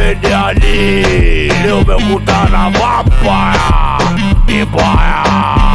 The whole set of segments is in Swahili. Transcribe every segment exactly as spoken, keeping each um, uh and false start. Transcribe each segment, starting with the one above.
Mohamed Ali, leo umekutana vampire Ibaya.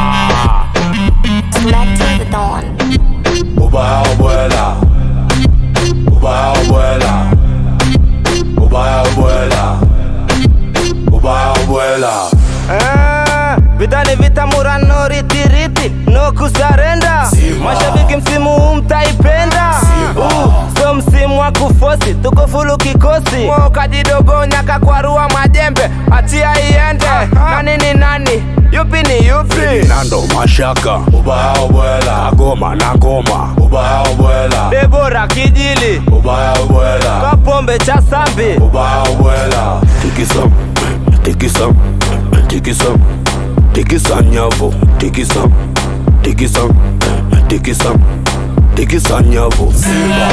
Select to the dawn. Ubaya abuela, ubaya abuela, ubaya abuela, ubaya abuela. Ah, vita ni vita murano riti riti, no kusarenda. Mashabiki msimu huu mtaipenda. Uh, so msimu wa kufosi, tuko fulu kikosi. Mwoka jidogo nyaka kwa ruwa majembe, atia iende. Nani ni nani, yupi ni yupi? Nando Mashaka, ubaya abuela. Agoma na ngoma, ubaya abuela. Debora Kijili, ubaya abuela. Kapombe cha Sambi, ubaya abuela. Tikisa, tikisa, tikisa, tikisa nyavo, tikisa, tikisa, tikisa, tikisa nyavo. Simba,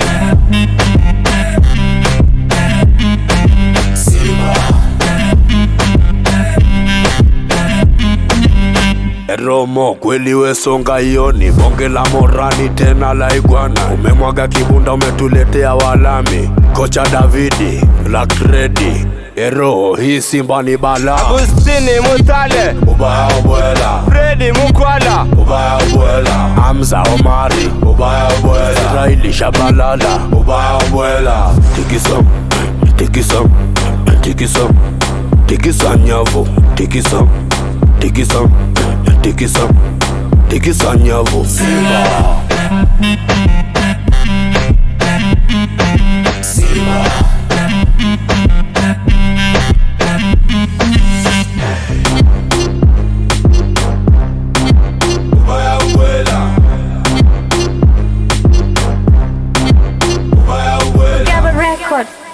Simba. Romo kweli we songa ioni, bonge la morani tena la iguana. Umemwaga kibunda umetuletea walami, kocha Davidi, Black Reddy. Ero hii Simba ni bala. Agustini Mutale, ubaya abuela. Freddy Mukwala, ubaya abuela. Hamza Omari, ubaya abuela. Israeli Shabalala, ubaya abuela. Tikisa, tikisa, tikisa, tikisa nyavo, tikisa, tikisa, tikisa, tikisa nyavo. Simba, Simba. Ubaya abuela, ubaya abuela. Gabba Record.